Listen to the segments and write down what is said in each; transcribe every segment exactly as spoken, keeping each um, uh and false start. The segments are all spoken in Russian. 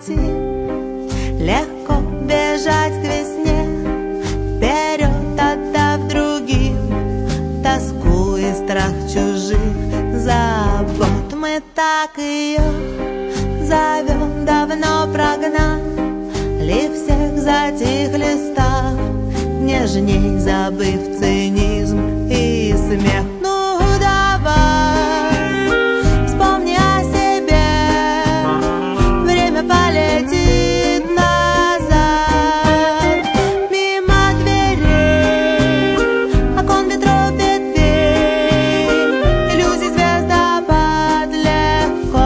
пойти, легко бежать к весне, вперед отдав другим тоску и страх чужих забот. Мы так ее зовем, давно прогнали всех, затихли, став нежней, забыв цинизм и смех. Ну давай, вспомни о себе, время полетит назад, мимо дверей, окон, ветров, ветвей, иллюзий, звездопад, легко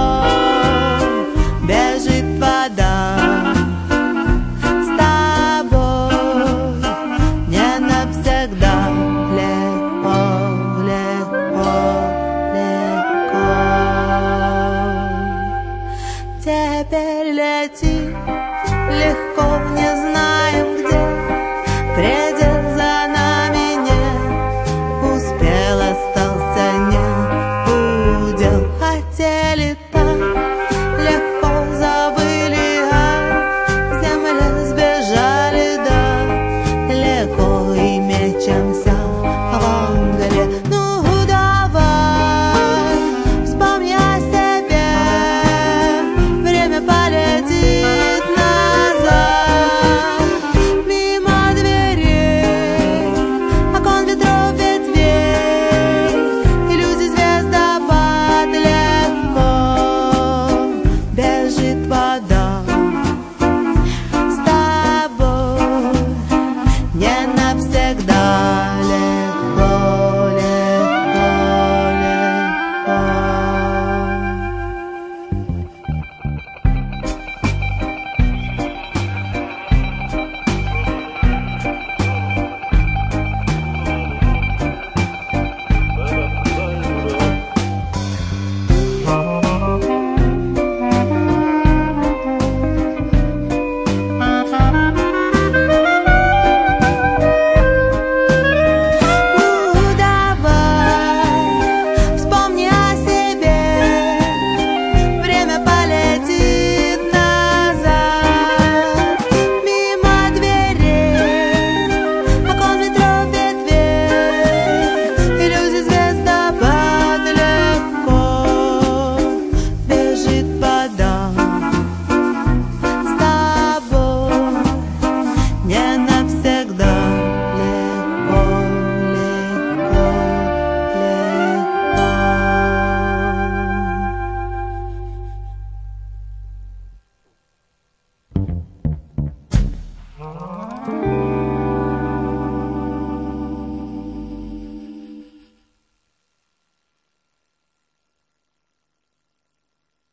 бежит вода. С тобой не навсегда, легко, легко, легко. Теперь лети легко, не знаем где, предел за нами нет, успел, остался не удел. Хотели так легко, забыли о земле, сбежали далеко и мечемся в мгле. Ну давай, вспомни о себе, время полетит назад, мимо дверей, окон, ветров, ветвей, иллюзий, звездопад, легко бежит вода. С тобой не навсегда, легко.